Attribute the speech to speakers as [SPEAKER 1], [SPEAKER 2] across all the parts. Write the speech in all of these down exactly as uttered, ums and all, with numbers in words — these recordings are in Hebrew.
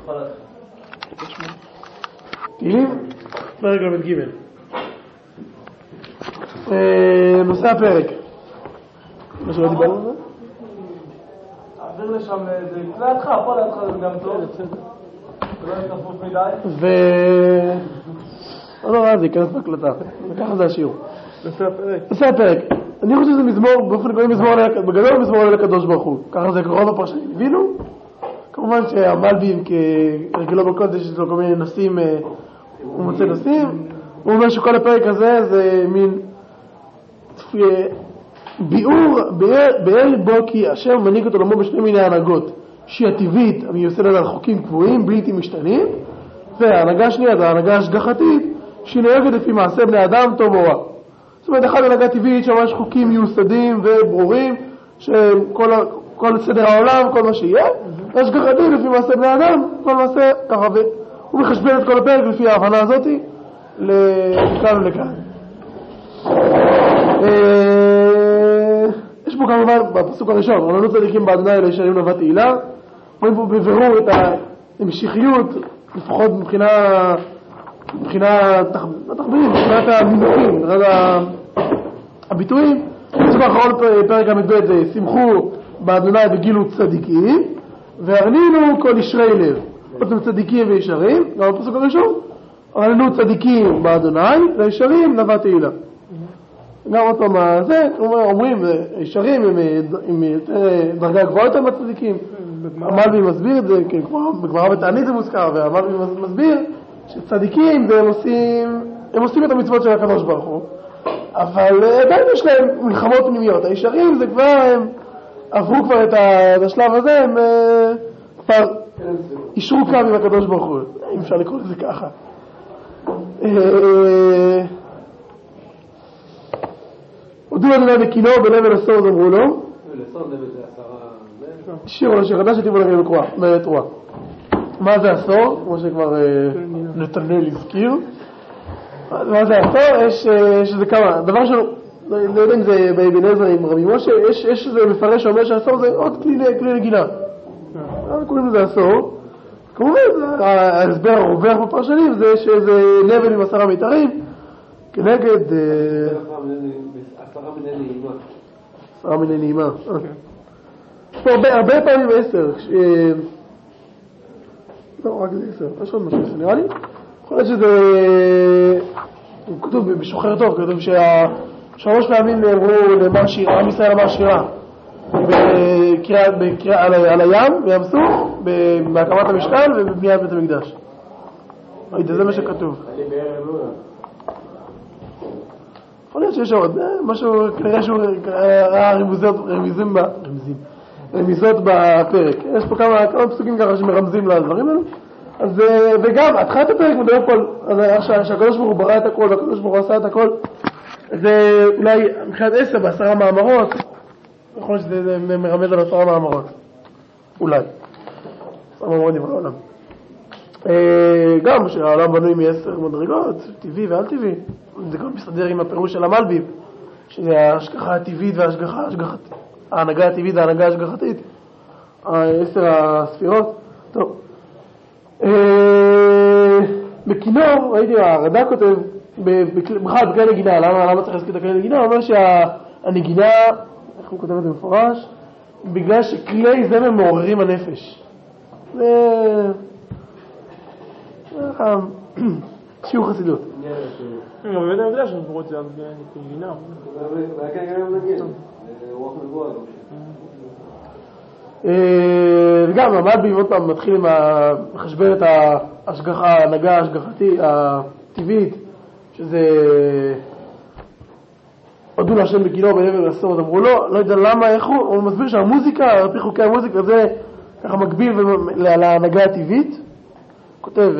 [SPEAKER 1] תהילים, פרק רמת ג' נושא הפרק. מה שלא דיברנו על זה?
[SPEAKER 2] עביר לשם, זה לידך, פה לידך זה גם טוב. ולא יתנפוף מדי.
[SPEAKER 1] ו... לא נורא, זה ייכנס בהקלטה. וככה זה השיעור.
[SPEAKER 2] נושא הפרק.
[SPEAKER 1] נושא הפרק. אני חושב שזה מזמור, באופן כללי מזמור, בגדול מזמור אל הקדוש ברוך הוא. ככה זה רוב הפרשנים הבינו. כמובן שהמלבים כרגלו בקודש יש לו כל מיני נושאים, הוא מוצא נושאים. הוא אומר שכל הפרק הזה זה מין ביאור, באר בו כי אשר מנהיג את עולמו בשני מיני הנהגות, שהיא הטבעית המיוסדת על חוקים קבועים בלתי משתנים, וההנהגה השנייה זה ההנהגה השגחתית שהיא נוהגת לפי מעשה בני אדם טוב או רע. זאת אומרת, אחד הנהגה טבעית שממש חוקים מיוסדים וברורים שכל כל סדר העולם, כל מה שיהיה, והשגחתית לפי מעשה בני אדם, כל מעשה ככה, והוא מחשבן את כל הפרק לפי ההבנה הזאת לכאן ולכאן. יש פה כמובן בפסוק הראשון, רוננו צדיקים באדוני אלה ישרים נאווה תהילה, רואים פה בבירור את ההמשכיות, לפחות מבחינה, מבחינה התחבירים, מבחינת המינוחים, מבחינת הביטויים. בפסוק האחרון פרק המדבד זה שמחו באדוני וגילו צדיקים, והרנינו כל ישרי לב. אותם צדיקים וישרים, גם בפסוק הראשון, הרנינו צדיקים באדוני וישרים נאווה תהילה. גם אותו מה זה, אומרים, ישרים עם דרגה גבוהה יותר מהצדיקים. המלבי מסביר את זה, בגמרא בתענית זה מוזכר, והמלבי מסביר שצדיקים הם עושים, הם עושים את המצוות של הקדוש ברוך הוא, אבל עדיין יש להם מלחמות פנימיות. הישרים זה כבר, הם עברו כבר את השלב הזה, הם כבר אישרו קו עם הקדוש ברוך הוא, אם אפשר לקרוא לזה ככה. הודו אדוני בקינו בלב אל הסוד אמרו לו.
[SPEAKER 2] ולסוד לב זה עשרה...
[SPEAKER 1] שיר או שיר חדש שתיבו לכם בתרועה. מה זה הסוד? כמו שכבר נתנאל הזכיר. מה זה הסוד? יש איזה כמה. דבר שלא, לא יודע אם זה באבן עזרא עם רבי משה, יש איזה מפרש שאומר שהסוד זה עוד כלי נגינה. אנחנו קוראים לזה הסוד. כמובן, ההסבר הרווח בפרשנים זה שזה נבל עם עשרה מיתרים כנגד...
[SPEAKER 2] עשרה מיני נעימה.
[SPEAKER 1] עשרה מיני נעימה. יש פה הרבה פעמים עשר. לא, רק זה עשר. יש עוד משהו, נראה לי. יכול להיות שזה... כתוב בשוחר טוב, כתוב ששלוש פעמים נאמרו למר שירה, עם ישראל אמר שירה. בקריאה על הים, בים סוף, בהקמת המשכן ובבניית בית המקדש. זה מה שכתוב.
[SPEAKER 2] אני בערב לא יודע.
[SPEAKER 1] יכול להיות שיש עוד משהו, כנראה שהוא ראה רמיזות, רמיזים, רמיזות בפרק. יש פה כמה, כמה פסוקים ככה שמרמזים לדברים האלו. אז, וגם, התחלת הפרק מדבר פה על שהקדוש ברוך הוא ברא את הכל, והקדוש ברוך הוא עשה את הכל. זה אולי מבחינת עשר בעשרה מאמרות, יכול להיות שזה מרמז על עשרה מאמרות. אולי. עשרה מאמרות נברא העולם. גם שהעולם בנוי מעשר מדרגות, טבעי ועל טבעי. זה גם מסתדר עם הפירוש של המלבים, שזה ההשגחה הטבעית וההשגחה השגחתית. ההנהגה הטבעית וההנהגה השגחתית. עשר הספירות. טוב. בכינור, ראיתי, הרד"ק כותב, בכלל בכלי נגינה, למה, למה צריך להזכיר את הכלי נגינה? הוא אומר שהנגינה, איך הוא כותב את זה מפורש? בגלל שכלי זמר מעוררים הנפש. זה... שיעור חסידות.
[SPEAKER 2] גם באמת אני יודע שאני פורט זה נגינה. זה היה כנראה גם נגיד, רוח מבואה גם שם.
[SPEAKER 1] וגם המלבים עוד פעם מתחיל עם לחשבן את ההשגחה, ההנהגה ההשגחתית, הטבעית, שזה הודו להשם בקינו בלב אל הסוד, אמרו לו, לא יודע למה, איך הוא, הוא מסביר שהמוזיקה, על פי חוקי המוזיקה, זה ככה מקביל להנהגה הטבעית. כותב,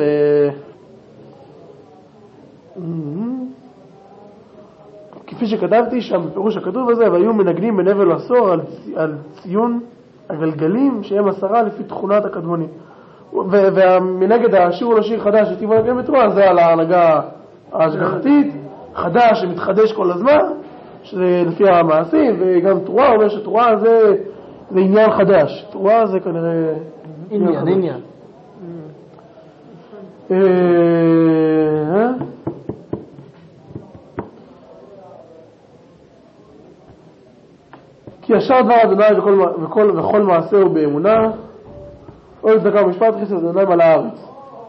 [SPEAKER 1] כפי שכתבתי שם בפירוש הכתוב הזה, והיו מנגנים בנבל עשור על ציון הגלגלים שהם עשרה לפי תכונת הקדמונים. ומנגד השיר לשיר חדש שתיבו נגן בתרועה, זה על ההנהגה ההשגחתית, חדש שמתחדש כל הזמן, שזה לפי המעשים, וגם תרועה אומר שתרועה זה עניין חדש. תרועה זה כנראה
[SPEAKER 2] עניין, עניין.
[SPEAKER 1] כי ישר דבר אדוני וכל, וכל, וכל מעשהו באמונה, אוהב צדקה ומשפט, חסד אדוני על הארץ.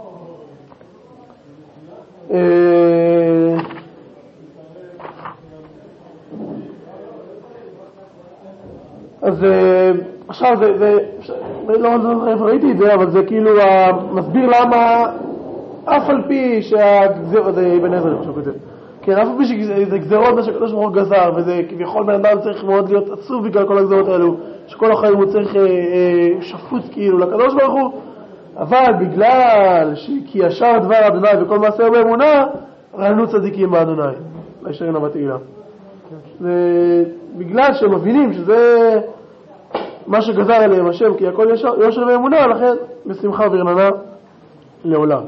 [SPEAKER 1] אז עכשיו זה, זה, לא ראיתי את זה, אבל זה כאילו מסביר למה אף על פי שהגזירות, זה אבן עזרא אני חושב כזה, כן, אף על פי שזה גזירות מה שהקדוש ברוך הוא גזר, וזה כביכול בן אדם צריך מאוד להיות עצוב בגלל כל הגזירות האלו, שכל החיים הוא צריך אה, אה, שפוט כאילו לקדוש ברוך הוא, אבל בגלל כי ישר דבר אדוני וכל מעשה באמונה, ראינו צדיקים באדוני, לישרים המתעילה. זה בגלל שהם מבינים שזה מה שגזר עליהם השם, כי הכל ישר, יושר ואמונה, לכן בשמחה ורננה לעולם.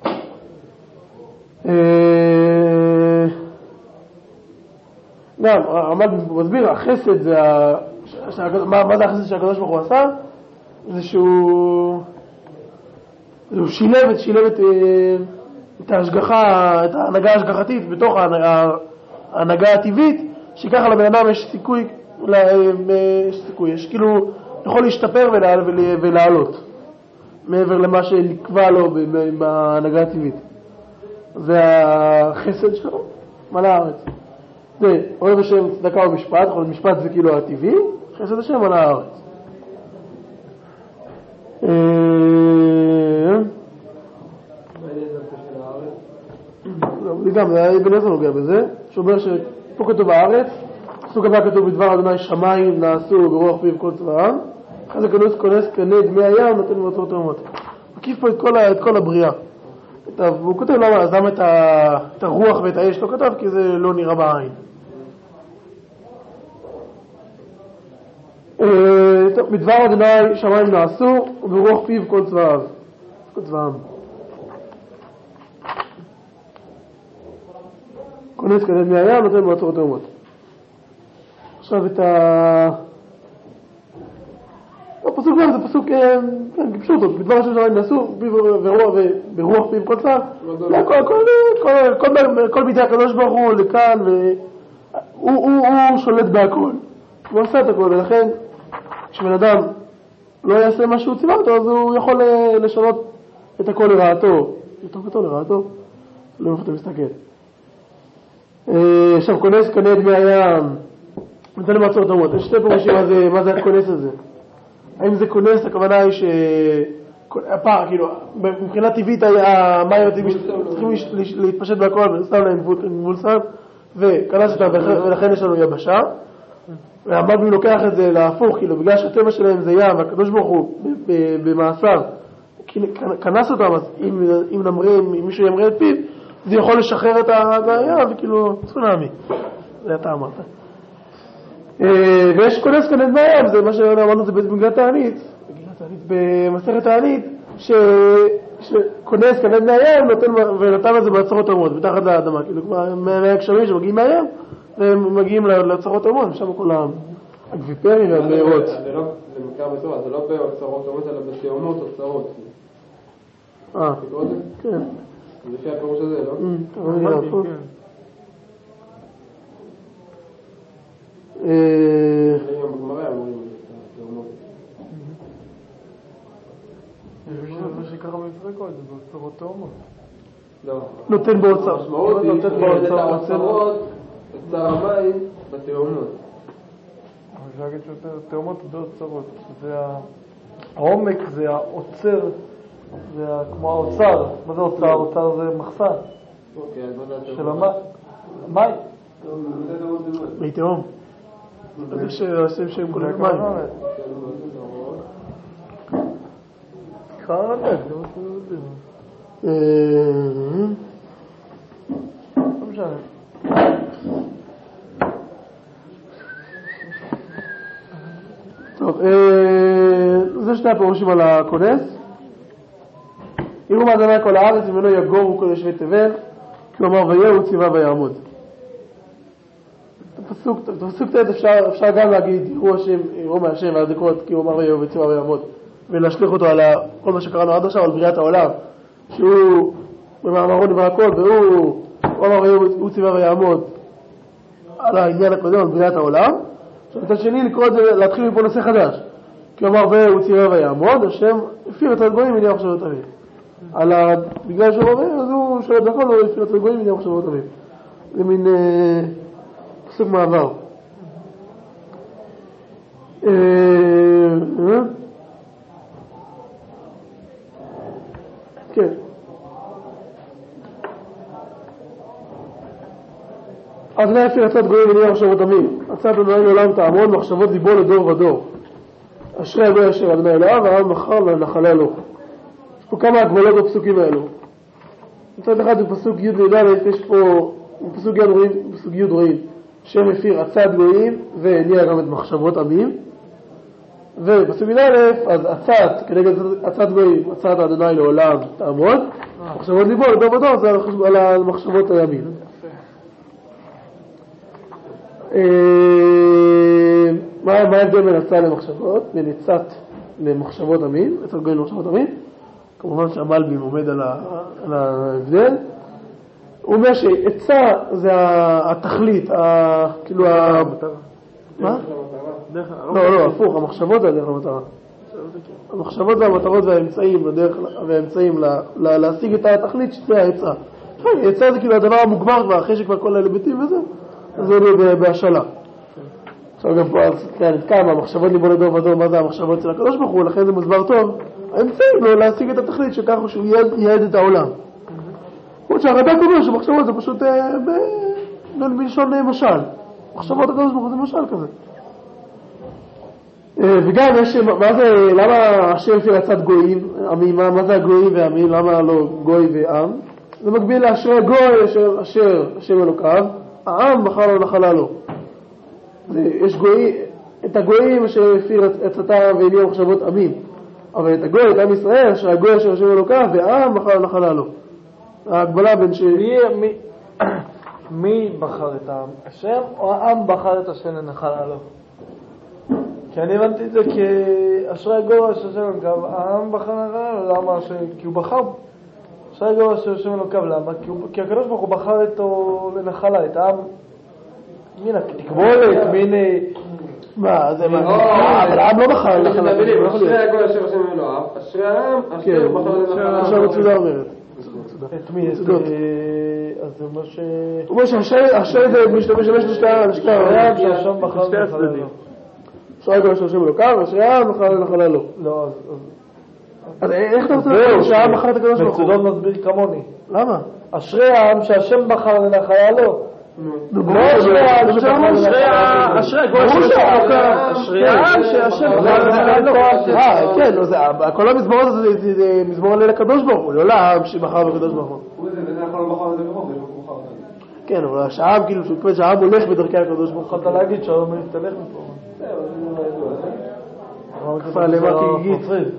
[SPEAKER 1] גם, עמד מסביר, החסד זה, מה, מה זה החסד שהקדוש ברוך הוא עשה? זה שהוא, הוא שילב, שילב את, את ההשגחה, את ההנהגה ההשגחתית בתוך ההנהגה הטבעית, שככה לבן אדם יש סיכוי, יש סיכוי, יש כאילו, יכול להשתפר ולעלות, מעבר למה שנקבע לו בהנהגה הטבעית. זה החסד שלו, מלא הארץ. זה, אוהב השם צדקה ומשפט, יכול להיות משפט זה כאילו הטבעי, חסד השם מלא הארץ. זה גם, אבן עזרא נוגע בזה, שאומר שפה כתוב הארץ, פסוק הבא כתוב בדבר אדוני שמיים נעשו ברוח פיו כל צבאם, אחרי זה כנוס כונס קנה דמי הים נותן מאוצרות תאומות. מקיף פה את כל, את כל הבריאה. והוא כותב למה, אז למה את, ה, את הרוח ואת האש לא כתב? כי זה לא נראה בעין. טוב, בדבר אדוני שמיים נעשו וברוח פיו כל צבאיו. כל צבאם. כונס קנה דמי הים נותן מאוצרות תאומות. עכשיו את ה... הפסוק גם זה פסוק פשוט, בדבר השם שמיים נעשו ברוח פיו כל צבאיו. כל בידי הקדוש ברוך הוא לכאן, והוא שולט בהכל. הוא עושה את הכל, ולכן כשבן אדם לא יעשה מה שהוא ציווה אותו, אז הוא יכול לשנות את הכל לרעתו. לטוב אותו לרעתו. לא איפה אתה מסתכל. עכשיו כונס קנה דמי הים, נתן למעצור תאומות. יש שתי פירושים מה זה הכונס הזה. האם זה כונס, הכוונה היא ש... הפער, כאילו, מבחינה טבעית המים הטבעיים צריכים להתפשט בהכל, ושם להם גבול סם, וכנס אותם, ולכן יש לנו יבשה. והמביא לוקח את זה להפוך, כאילו, בגלל שהטבע שלהם זה ים, והקדוש ברוך הוא במעשיו, כנס אותם, אז אם נמרים, אם מישהו ימרה את פיו, זה יכול לשחרר את הים, וכאילו, צונאמי. זה אתה אמרת. ויש כונס כאן את מים, זה מה שאמרנו, זה במגילת תענית, במסכת תענית, שכונס כאן את מים, ונתן את זה בהצהרות תאומות, מתחת לאדמה, כאילו, מהגשמים שמגיעים מהים, והם מגיעים להצהרות תאומות, ושם כל הגביפרים והבארות.
[SPEAKER 3] זה לא, זה מקרה בתורה, זה לא בהצהרות תאומות, אלא בתאומות הצהרות.
[SPEAKER 1] אה, כן.
[SPEAKER 3] זה לפי הפירוש הזה, לא?
[SPEAKER 1] כן.
[SPEAKER 2] מה שיקרה במצרקות, זה באוצרות תאומות.
[SPEAKER 1] נותן באוצר.
[SPEAKER 3] המשמעות היא את האוצרות, את המים בתאומות.
[SPEAKER 2] אפשר להגיד שתאומות באוצרות. העומק זה האוצר, זה כמו האוצר. מה זה אוצר? האוצר זה מחסן. של המים.
[SPEAKER 1] מי תאום. זה שעושים שהם כולל מים.
[SPEAKER 2] קרא לתת, זה מה שאתם יודעים. לא משנה.
[SPEAKER 1] טוב, זה שני הפירושים על הכונס. יראו מאדוני כל הארץ, ממנו יגורו כל יושבי תבל, כלומר ויהו ציווה ויעמוד. פסוק, פסוק תת אפשר, אפשר גם להגיד, יראו השם, יראו מהשם והזכרות, כי הוא אמר ויהו וציווה ויעמוד, ולהשליך אותו על כל מה שקראנו עד עכשיו, על בריאת העולם, שהוא במאמרו נברא הכל, והוא אמר הוא ציווה ויעמוד על העניין הקודם, על בריאת העולם. עכשיו מצד שני לקרוא את זה, להתחיל מפה נושא חדש, כי הוא אמר והוא ציווה ויעמוד, השם הפיר את הגויים מניח מחשבות אביו. על ה... בגלל שהוא אומר, אז הוא שולט בכל, הוא הפיר את הגויים מניח מחשבות אביו. זה מין אה, פסוק מעבר. אה, אה? כן. אז לא יפיר עצת גויים מניח מחשבות אביו. עצת אדוני לעולם תעמוד, מחשבות ליבו לדור ודור. אשרי הגוי אשר אדוני אלוהיו, והעם מחר ונחלה לו. יש פה כמה הגבלות בפסוקים האלו. מצד אחד בפסוק י' לי"א יש פה, בפסוק י' רואים, בפסוק י' רואים, שם הפיר עצת גויים והניע גם את מחשבות עמים. ובפסוק י"א אז עצת, כנגד עצת גויים, עצת אדוני לעולם תעמוד, מחשבות ליבו לדור ודור זה על מחשבות הימים. מה ההבדל בין עצה למחשבות? בין עצת למחשבות עמים, עצת גויים למחשבות עמים. כמובן שהמלבים עומד על ההבדל. הוא אומר שעצה זה התכלית, כאילו ה... מה? לא, לא, הפוך, המחשבות זה הדרך למטרה. המחשבות זה המטרות והאמצעים להשיג את התכלית שזה העצה. עצה זה כאילו הדבר המוגמר כבר, אחרי שכבר כל ההיבטים וזה, זה יהיה בהשאלה. עכשיו גם פה, אז כמה, המחשבות ליבו לדור ודור, מה זה המחשבות אצל הקדוש ברוך הוא, לכן זה מוסבר טוב, האמצעים לו להשיג את התכלית שככה שהוא ייעד את העולם. כמו שהרד"ק אומר שמחשבות זה פשוט בלשון משל. מחשבות הקדוש ברוך הוא זה משל כזה. וגם יש, מה זה, למה השם לפי עצת גויים, עמים, מה זה הגויים והעמים, למה לא גוי ועם? זה מקביל לאשרי גוי אשר השם אלוקיו, העם בחר לו נחלה לו. יש גויים, את הגויים אשר לפי עצתם והניעו מחשבות עמים. אבל את הגוי, את עם ישראל, שהגוי אשר השם אלוקיו, והעם בחר לו נחלה לו. ההגבלה בין ש...
[SPEAKER 2] מי, מי בחר את העם? השם או העם בחר את השם לנחלה לו? כי אני הבנתי את זה כאשרי הגוי אשר השם אלוקיו, העם בחר לנחלה לו, למה? כי הוא בחר אשרי הגוי אשר השם אלוקיו, למה? כי הקדוש ברוך הוא בחר אותו לנחלה, את העם מן התקבולת, מן... מה, זה מה? אבל העם לא בחר לנחלה.
[SPEAKER 3] אשרי הגוי אשר השם אלוהיו, אשרי העם אשר בחר לנחלה.
[SPEAKER 1] עכשיו מצודה אומרת.
[SPEAKER 2] את מי? אז זה מה ש...
[SPEAKER 1] הוא אומר שהשרי זה משתמש לשתי העם,
[SPEAKER 2] שהשם בחר לנחלה לו.
[SPEAKER 1] אשרי הגוי אשר השם אלוקיו, אשרי העם בחר לנחלה לו.
[SPEAKER 2] לא, אז...
[SPEAKER 1] אז איך אתה רוצה להגיד שהעם בחר את הקדוש ברוך הוא?
[SPEAKER 2] מצודות מסביר כמוני.
[SPEAKER 1] למה?
[SPEAKER 2] אשרי העם שהשם בחר לנחלה לו.
[SPEAKER 1] לא אשרי העם
[SPEAKER 2] אשרי הגוי אשרי העם שהשם בחר לנחלה לו.
[SPEAKER 1] אה, כן, כל המזמור הזה זה מזמור ליל הקדוש ברוך הוא, לא לעם שבחר בקדוש ברוך הוא.
[SPEAKER 3] הוא זה, וזה יכול לא בחר את זה ברוב, זה לא בחר את זה.
[SPEAKER 1] כן, אבל שהעם, כאילו, שהעם הולך בדרכי הקדוש ברוך הוא.
[SPEAKER 2] יכולת להגיד שהעם מתהלך מפה.
[SPEAKER 3] זהו, זה לא ידוע.
[SPEAKER 1] כפה למה כגיגית.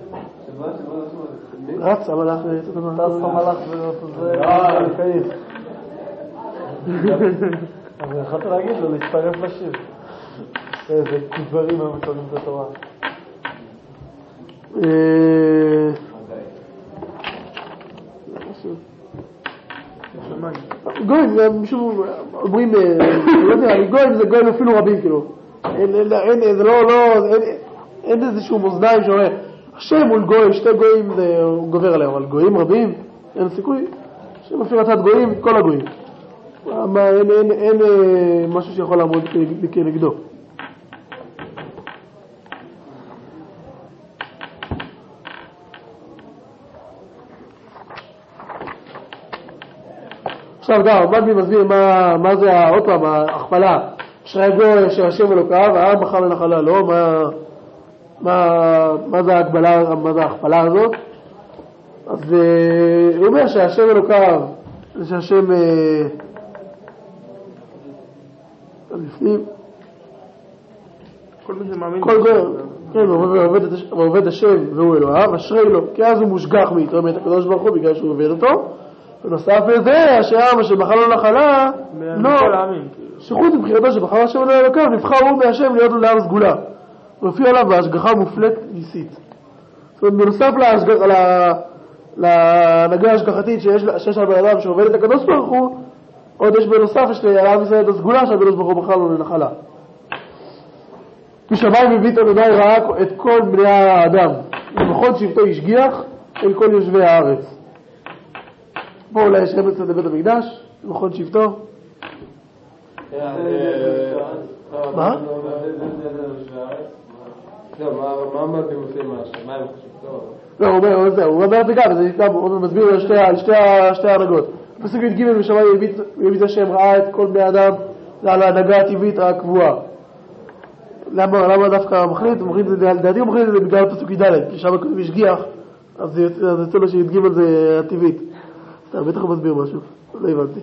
[SPEAKER 1] רץ המלאך ויצאת המלאך.
[SPEAKER 2] טס המלאך וזה קייף. אבל יכולת להגיד לו להצטרף לשיר. איזה דברים הם מקבלים את התורה.
[SPEAKER 1] גויים, משום, אומרים, לא יודע, גויים זה גויים אפילו רבים, כאילו. אין, זה לא, לא, אין איזשהו מאזניים שאומר, השם מול גוי, שתי גויים הוא גובר עליהם, אבל גויים רבים, אין סיכוי. השם אפילו עצת גויים, כל הגויים. אין משהו שיכול לעמוד כנגדו. עכשיו גם, מגבי מסביר מה, מה זה עוד פעם, ההכפלה. אשרי הגוי אשר השם אלוקיו, העם בחר לנחלה לו, מה, מה, מה זה ההגבלה, מה זה ההכפלה הזאת? אז הוא אומר שהשם אלוקיו, שהשם לפנים,
[SPEAKER 2] כל מי שמאמין
[SPEAKER 1] כל גוי, כן, הוא עובד השם והוא אלוהיו, אשרי לו, כי אז הוא מושגח מאיתו, מאת הקדוש ברוך הוא, בגלל שהוא עובד אותו. ונוסף לזה, השם אשר בחר לו נחלה, לא, שחוץ מבחירתו שבחר השם לו אלוקיו, נבחר הוא מהשם להיות לו לעם סגולה. הוא הופיע עליו בהשגחה מופלט ניסית. זאת אומרת, בנוסף להנהגה השגחתית שיש על בן אדם שעובד את הקדוש ברוך הוא, עוד יש בנוסף, יש לעם ישראל את הסגולה שהקדוש ברוך הוא בכלל לא לנחלה. משמיים מביא את אדוני ראה את כל בני האדם, ובכל שבטו השגיח אל כל יושבי הארץ. פה אולי יש רמז לבית המקדש, ובכל שבטו. מה?
[SPEAKER 3] מה אמרתם עושים מהשמיים חשבתו?
[SPEAKER 1] לא, הוא אומר, הוא אומר את זה גם, הוא מסביר על שתי ההנהגות. פסוק י"ג משמיים מביא את השם ראה את כל בני האדם על ההנהגה הטבעית הקבועה. למה דווקא מחליט? לדעתי הוא מחליט את זה בגלל פסוק י"ד, כי שם כתוב השגיח, אז יוצא לו שי"ג זה הטבעית. סתם, בטח הוא מסביר משהו, לא הבנתי.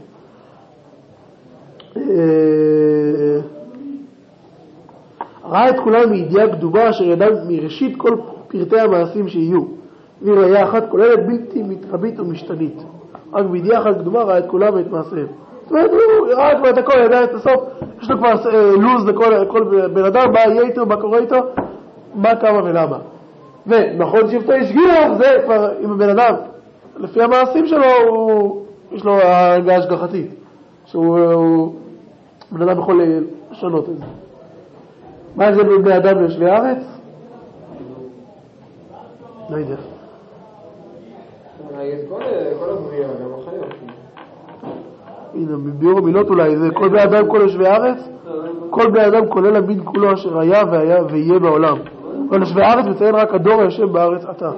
[SPEAKER 1] ראה את כולם מידיעה קדומה אשר ידע מראשית כל פרטי המעשים שיהיו, והיא ראייה אחת כוללת בלתי מתרבית ומשתנית. רק בידיעה אחת קדומה ראה את כולם ואת מעשיהם. זאת אומרת, הוא ראה כבר את הכל, ידע את הסוף, יש לו כבר לוז לכל בן אדם, מה יהיה איתו, מה קורה איתו, מה, כמה ולמה. ונכון שבטו השגיח, זה כבר עם הבן אדם, לפי המעשים שלו, הוא, יש לו ההנהגה השגחתית, שהוא בן אדם יכול לשנות את זה. מה זה בני אדם ליושבי הארץ? לא יודע.
[SPEAKER 3] כל הבריאה, גם החיות.
[SPEAKER 1] הנה, בביאור המילות אולי, זה כל בני אדם כל יושבי הארץ, כל בני אדם כולל המין כולו אשר היה והיה ויהיה בעולם. כל יושבי הארץ מציין רק הדור היושב בארץ עתה.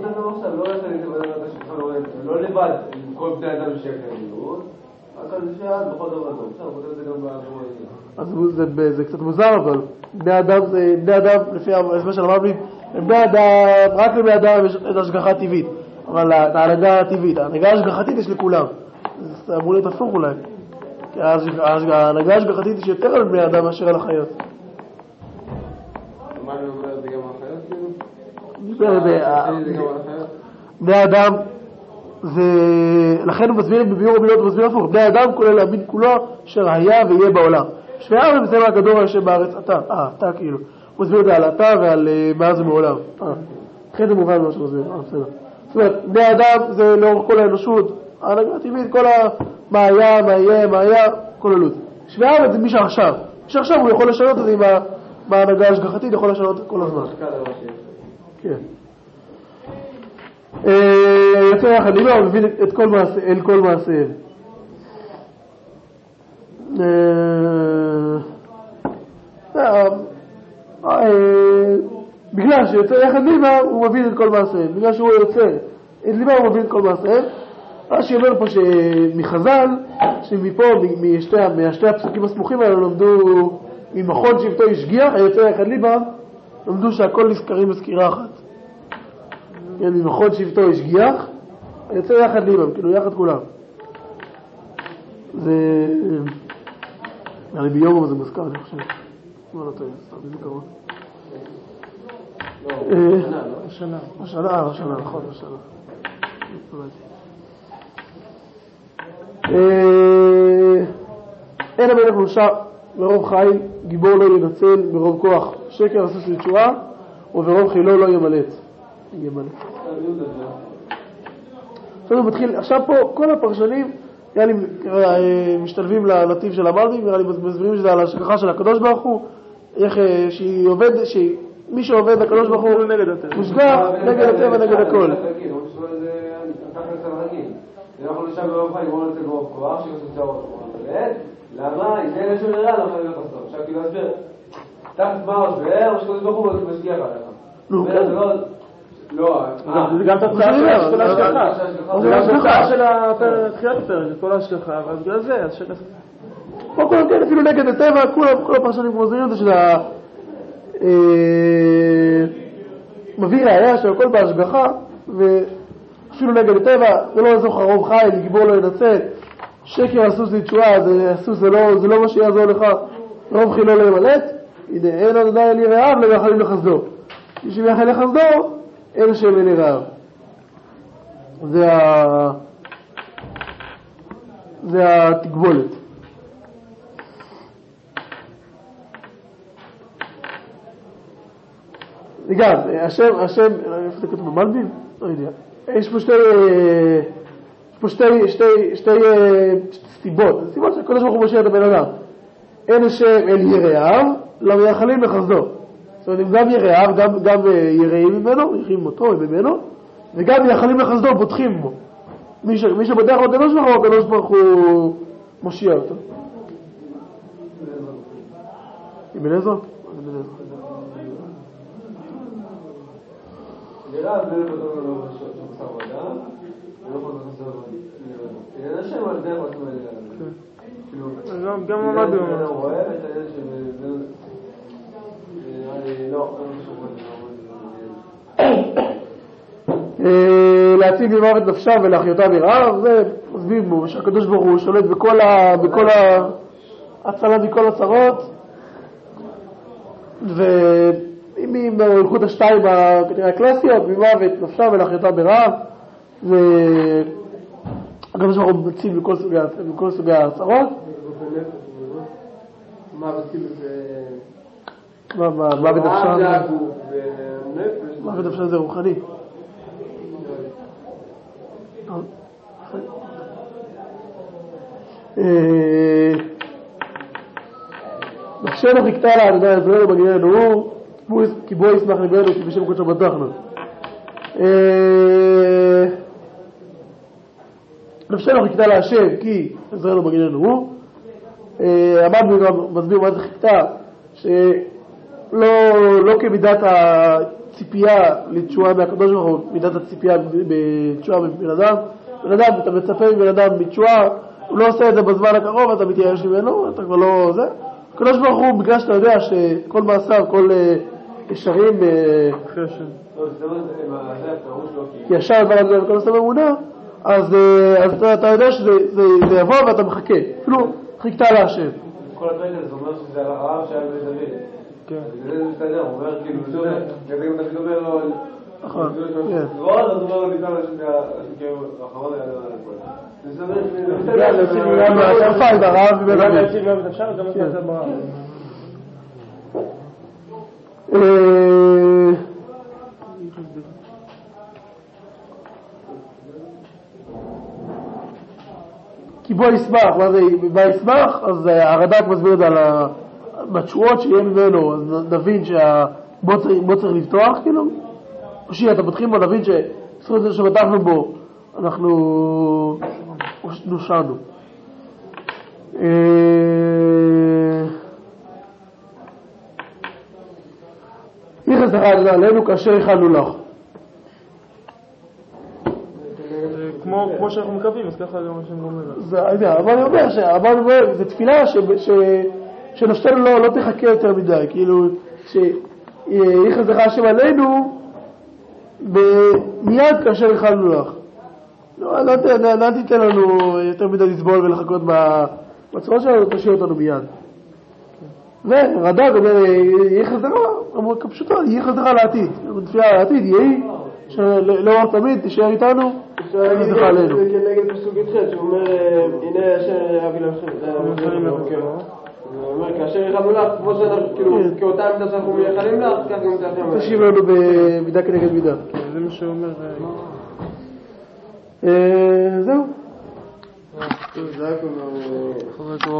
[SPEAKER 3] לא לבד, כל בני אדם שכניות, רק על יושבי הארץ בכל דור אדום. בסדר, בוא זה גם בעבור הידיעה.
[SPEAKER 1] אז זה קצת מוזר, אבל בני אדם, בני אדם, לפי מה שלמד לי, בני אדם, רק לבני אדם יש את השגחה טבעית, אבל ההנהגה הטבעית, ההנהגה השגחתית יש לכולם. זה אמור להיות הפוך אולי. כי ההנהגה השגחתית יש יותר על בני אדם מאשר על החיות.
[SPEAKER 3] מה אני אומר, זה גם על החיות?
[SPEAKER 1] בני אדם, זה... לכן הוא מסביר בביאור המילות, הוא מסביר הפוך. בני אדם כולל להבין כולו אשר היה ויהיה בעולם. שבי הארץ זה רק הדור היושב בארץ עתה. אה, עתה כאילו. הוא מסביר את זה על עתה ועל מאז ומעולם. אה, לכן זה מובן מה שהוא מסביר. אה, בסדר. זאת אומרת, בני אדם זה לאורך כל האנושות. ההנהגה הטבעית, כל ה... מה היה, מה יהיה, מה היה, כל הלו"ז. שבי הארץ זה מי שעכשיו. מי שעכשיו הוא יכול לשנות את זה עם ההנהגה השגחתית, יכול לשנות כל הזמן. כן. יוצא יחד לימה, הוא מבין את כל מעשה, אל כל מעשיהם. בגלל שיוצא יחד לימה, הוא מבין את כל מעשיהם. בגלל שהוא יוצא את לימה, הוא מבין את כל מעשיהם. מה שאומר פה שמחז"ל, שמפה, משתי הפסוקים הסמוכים האלה, למדו ממכון שבטו השגיח, היוצא יחד לימה, למדו שהכל נזכרים בסקירה אחת. כן, ממכון שבטו השגיח, היוצא יחד לימה, כאילו יחד כולם. זה... אני ביום זה מוזכר, אני חושב. לא, לא טועה, סתם, זה קרוב.
[SPEAKER 3] לא, השנה, לא?
[SPEAKER 1] השנה, אה, השנה, נכון, השנה. אין המלך נושע ברוב חי, גיבור לא ינצל, ברוב כוח שקר עשו לתשועה, וברוב חילו לא ימלץ. ימלץ. עכשיו מתחיל, עכשיו פה כל הפרשנים נראה לי משתלבים לנתיב של המלבים, נראה לי מסבירים שזה על השגחה של הקדוש ברוך הוא, איך שהיא עובד, שמי שעובד הקדוש ברוך הוא מושגח נגד הטבע, נגד הכל.
[SPEAKER 3] זה לא יכול לשם ברוב חי, בואו נצא ברוב כוח, שיעשו צהרות באמת. למה? אם אין לשום נראה, לא יכול להיות לחזור. עכשיו כאילו אסביר, תחת מה עושה, או שקודש ברוך הוא משגיח עליך.
[SPEAKER 1] נו,
[SPEAKER 3] זה לא...
[SPEAKER 2] זה גם תוצאה של כל ההשגחה. זה גם תוצאה של תחילת הפרק, כל ההשגחה, אבל בגלל זה, אז שכח.
[SPEAKER 1] פה כל כן, אפילו נגד הטבע, כל הפרשנים מוזרים את זה של ה... מביא ראיה שהכל בהשגחה, ואפילו נגד הטבע, זה לא יזוך הרוב חי, גיבור לא ינצל, שקר הסוס לתשועה, הסוס זה לא מה שיעזור לך, רוב חילו לא ימלט, הנה אין עוד עדיין לי רעב, לא יכולים לחסדו. מי שמייחל לחסדו, אין שם אין לי רעב. זה ה... זה התגבולת. גם, השם, השם, איפה זה כתוב במלבים? לא יודע. יש פה שתי, יש פה שתי, שתי, שתי סיבות, סיבות שהקדוש ברוך הוא מושיע את הבן אדם. אין השם אל יראיו, לא מייחלים לחסדו. זאת אומרת, אם גם יראיו, גם, גם יראים ממנו, יראים אותו ממנו, וגם מייחלים לחסדו, בוטחים בו. מי, ש, מי שבוטח בקדוש ברוך הוא, הקדוש ברוך הוא מושיע אותו. אבן עזרא? אבן עזרא.
[SPEAKER 3] נראה, זה לא בטוח לא חושב שמוסר ודעה, ולא יכול לחסר ודעה. אין השם על זה, אבל כאילו...
[SPEAKER 2] גם עמד הוא.
[SPEAKER 3] אני רואה את העניין של... אני לא, אני חושב
[SPEAKER 1] להציג למוות נפשה ולהחיותה מרעב, זה מסביר בו שהקדוש ברוך הוא שולט בכל ההצלה מכל הצרות, ואם היא באיכות השתיים הקלאסיות, ממוות נפשה ולהחיותה מרעב, והקדוש ברוך הוא מציל בכל סוגי הצרות. מוות נפשה מוות נפשה זה רוחני. נפשנו חיכתה לה, אני יודע, עזרנו בגננו, כי בו ישמח לבנו, כי בשם קודשו בטחנו. נפשנו חיכתה לה השם, כי עזרנו בגננו. עמדנו גם, מסביר מה זה חיכתה, שלא כמידת הציפייה לתשועה מהקדוש ברוך הוא, מידת הציפייה בתשועה מבן אדם. בן אדם, אתה מצפה מבן אדם בתשועה, הוא לא עושה את זה בזמן הקרוב, אתה מתייאש ממנו, אתה כבר לא זה. הקדוש ברוך הוא, בגלל שאתה יודע שכל מעשיו, כל ישרים חשן. כי ישר דבר על כל עושה ממונה, אז אתה יודע שזה יבוא ואתה מחכה. אפילו חיכתה להשם.
[SPEAKER 3] כל הדברים הזה אומר שזה הרב שהיה בבית דוד. כן. זה מסתדר, הוא אומר כאילו, זה אומר, כדי אם אתה אומר לו...
[SPEAKER 1] נכון,
[SPEAKER 3] כן. לא, אז הוא אומר לו ניתן לשם כאילו, האחרון היה לדבר על הכל. זה מסתדר.
[SPEAKER 1] זה מסתדר. גם פייד, הרב בבית דוד.
[SPEAKER 2] גם להציג גם את אפשר, גם את זה ברב. כי בו ישמח, מה זה בו ישמח? אז הרד"ק מסביר את זה על התשועות שיהיה ממנו, אז נבין שבו צריך לפתוח, כאילו, פשוט אתה פותחים בו, נבין שזכות זה שבטחנו בו, אנחנו נושענו. יחס אחד עלינו כאשר יכלנו לך. כמו שאנחנו מקווים, אז ככה גם השם גומר.
[SPEAKER 1] זה, אני יודע, אבל אני אומר, זו תפילה שנפשנו לא תחכה יותר מדי, כאילו, שיחס לך השם עלינו, מיד כאשר יכלנו לך. לא תיתן לנו יותר מדי לסבול ולחכות בצורה שלנו, תשאיר אותנו מיד. ורד"ק אומר, יחס לך, אמרו כפשוטו, יחס לך לעתיד. תפילה לעתיד, יהי, שלאור תמיד תישאר איתנו, יחס לך עלינו.
[SPEAKER 3] זה כנגד פסוק י"ח, שאומר, הנה אשר אבי לכם, הוא אומר, כאשר יכלנו לך, כמו שאנחנו, כאילו, כאותה עמדה שאנחנו מייחלים לך, כך גם תאחם.
[SPEAKER 1] תשיב לנו במידה כנגד מידה.
[SPEAKER 2] זה מה שאומר.
[SPEAKER 1] זהו.
[SPEAKER 3] זה היה כמו...